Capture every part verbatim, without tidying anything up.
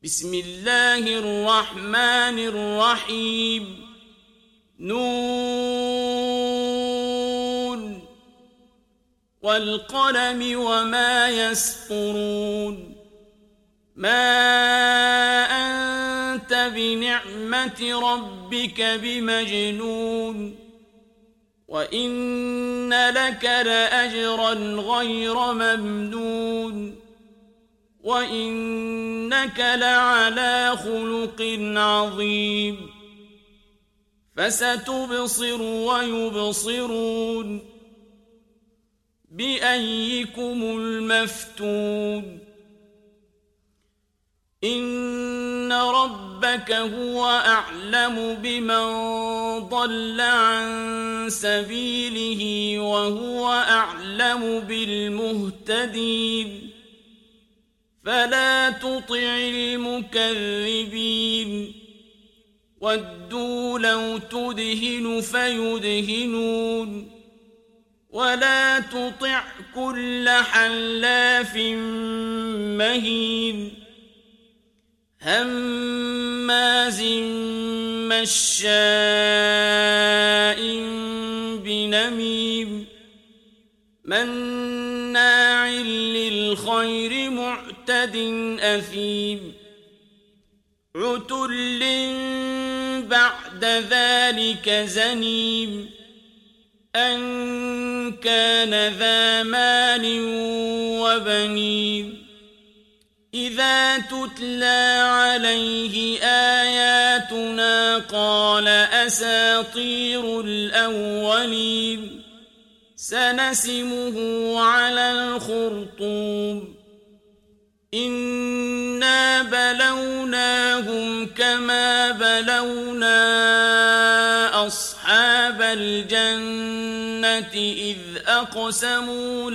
بسم الله الرحمن الرحيم نون والقلم وما يسطرون ما أنت بنعمة ربك بمجنون وإن لك لأجرا غير ممنون وإنك لعلى خلق عظيم فستبصر ويبصرون بأيكم المفتون إن ربك هو أعلم بمن ضل عن سبيله وهو أعلم بالمهتدين فلا تطع المكذبين ودوا لو تدهن فيدهنون ولا تطع كل حلاف مهين هماز مشاء بنميم مناع للخير معتد أثيم عتل بعد ذلك زنيم أن كان ذا مال وبنين إذا تتلى عليه آياتنا قال أساطير الأولين سنسمه على الخرطوم إنا بلوناهم كما بلونا أصحاب الجنة إذ أقسموا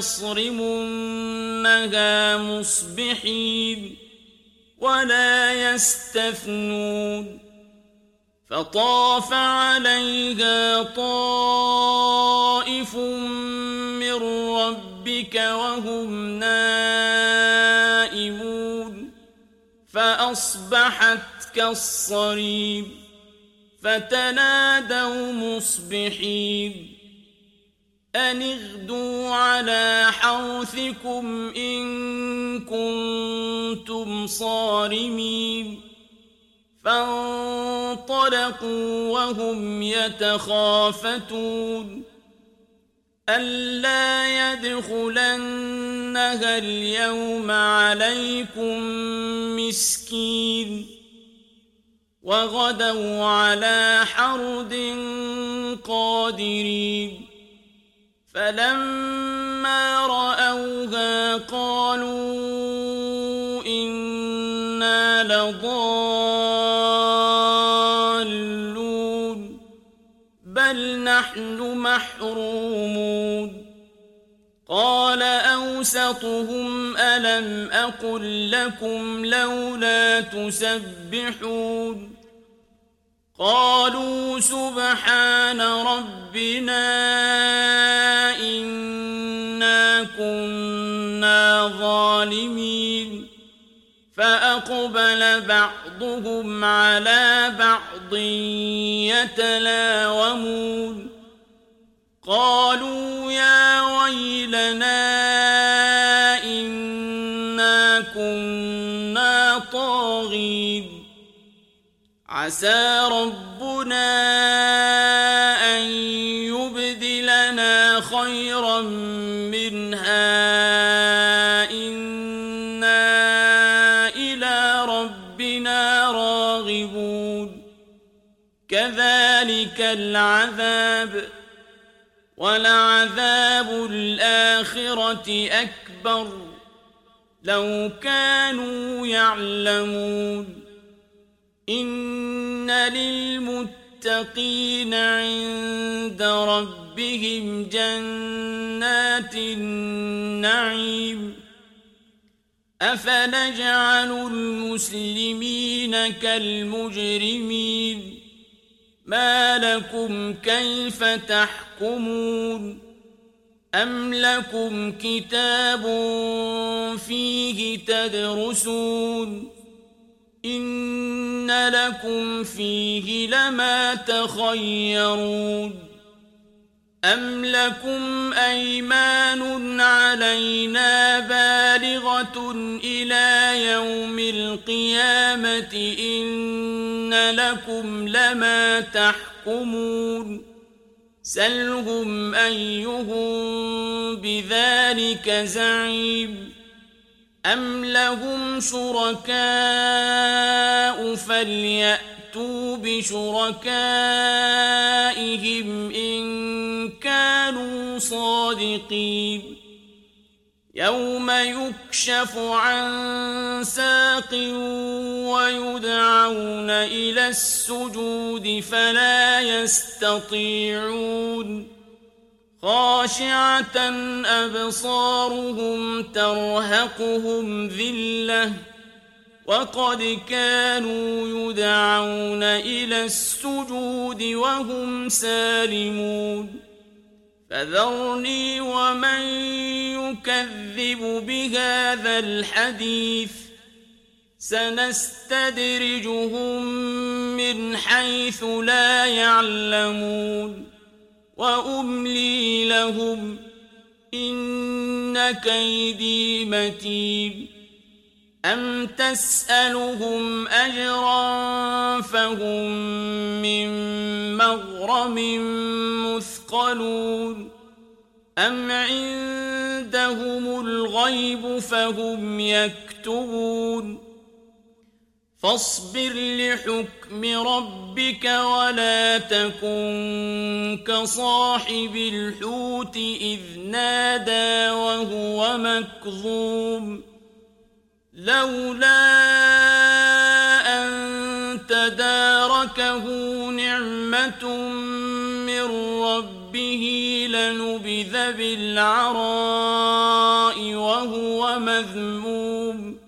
ليصرمنها مصبحين ولا يستثنون فطاف عليها طائف من ربك وهم نائمون فأصبحت كالصريم فتنادوا مصبحين أن اغدوا على حرثكم إن كنتم صارمين فانطلقوا وهم يتخافتون ألا يدخلنها اليوم عليكم مسكين وغدوا على حرد قادرين فلما رأوها قالوا إنا لضالون بل نحن محرومون قال أوسطهم ألم أقل لكم لولا تسبحون قالوا سبحان ربنا إنا كنا ظالمين فأقبل بعضهم على بعض يتلاومون قالوا يا ويلنا إنا كنا طاغين عسى ربنا أن يبدلنا خيرا منها إنا إلى ربنا راغبون كذلك العذاب ولعذاب الآخرة أكبر لو كانوا يعلمون إن للمتقين عند ربهم جنات النعيم أفنجعل المسلمين كالمجرمين ما لكم كيف تحكمون أم لكم كتاب فيه تدرسون إن لكم فيه لما تخيرون أم لكم أيمان علينا بالغة إلى يوم القيامة إن لكم لما تحكمون سلهم أيهم بذلك زعيم أم لهم شركاء فليأتوا بشركائهم إن كانوا صادقين يوم يكشف عن ساق ويدعون إلى السجود فلا يستطيعون خاشعة أبصارهم ترهقهم ذلة وقد كانوا يدعون إلى السجود وهم سالمون فذرني ومن يكذب بهذا الحديث سنستدرجهم من حيث لا يعلمون وأملي لهم إن كيدي متين أم تسألهم أجرا فهم من مغرم مثقلون أم عندهم الغيب فهم يكتبون فاصبر لحكم ربك ولا تكن كصاحب الحوت إذ نادى وهو مكظوم لولا أن تداركه نعمة من ربه لنبذ بالعراء وهو مذموم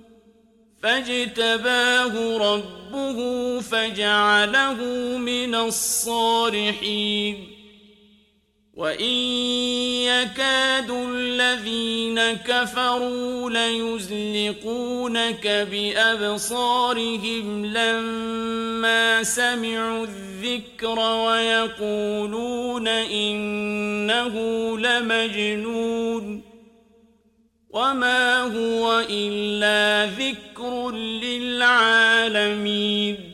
فاجتباه ربه فجعله من الصالحين وإن يكاد الذين كفروا ليزلقونك بأبصارهم لما سمعوا الذكر ويقولون إنه لمجنون وما هو إلا ذكر للعالمين